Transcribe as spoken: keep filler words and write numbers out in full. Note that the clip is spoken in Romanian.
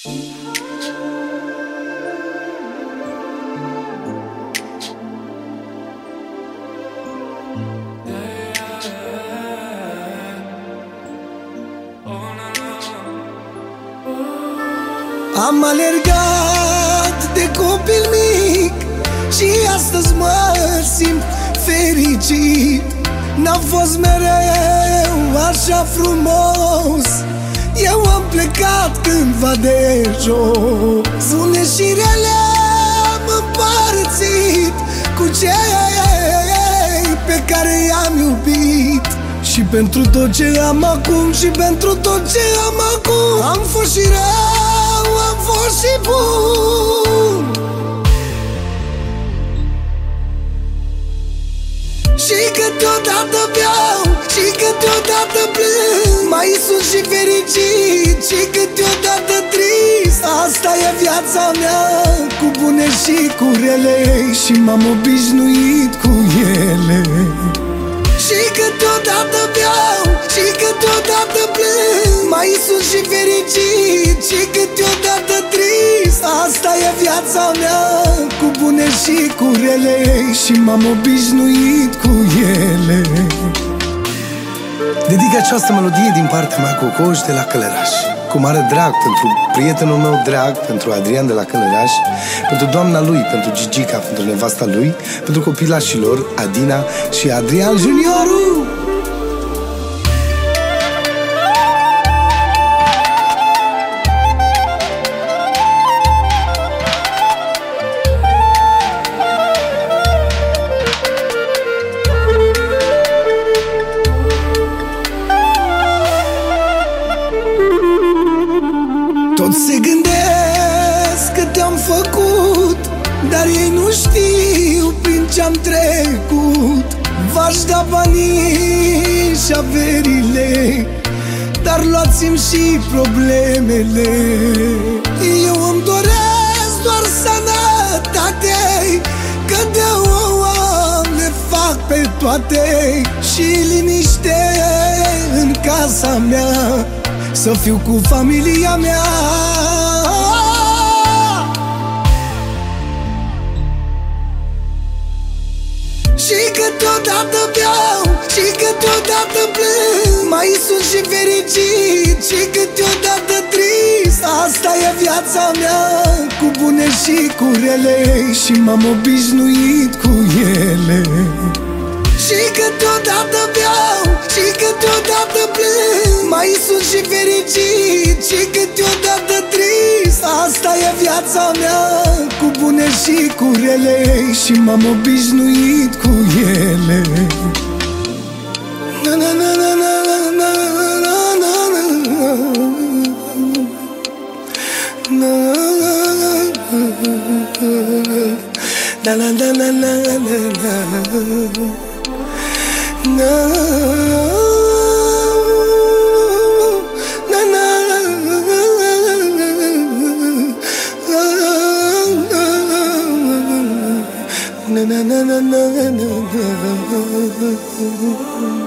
Am alergat de copil mic și astăzi mă simt fericit. N-a fost mereu așa frumos, eu am plecat cândva de jos. Bune și rele am împărțit cu cei pe care i-am iubit. Și pentru tot ce am acum, și pentru tot ce am acum, am fost și rău, am fost și bun. Și câteodată beau, și câteodată plâng, mai sunt și fericit, și câteodată trist. Asta e viața mea, cu bune și cu rele, și m-am obișnuit cu ele. Și câteodată beau, și câteodată plâng, mai sunt și fericit, și câteodată trist. Asta e viața mea, cu bune și cu rele, și m-am obișnuit cu ele. Dedic această melodie din partea mea Cocoș de la Călăraș, cu mare drag pentru prietenul meu drag, pentru Adrian de la Călăraș, pentru doamna lui, pentru Gigica, pentru nevasta lui, pentru copilașilor Adina și Adrian Juniorul. Toți se gândesc că te-am făcut, dar ei nu știu prin ce-am trecut. V-aș da banii și averile, dar luați-mi și problemele. Eu îmi doresc doar sănătate, că de-o am le fac pe toate. Și liniște în casa mea, să fiu cu familia mea. Și câteodată beau, și câteodată plâng, mai sunt și fericit, și câteodată trist. Asta e viața mea, cu bune și cu rele, și m-am obișnuit cu ele. Și câteodată beau, și câteodată plâng, mai sunt și fericit, și câteodată trist. Asta e viața mea, cu bune și cu rele, și m-am obișnuit cu ele. Na na na na na na na na na na na na na. No, no, no, no, no, no, no, no, no.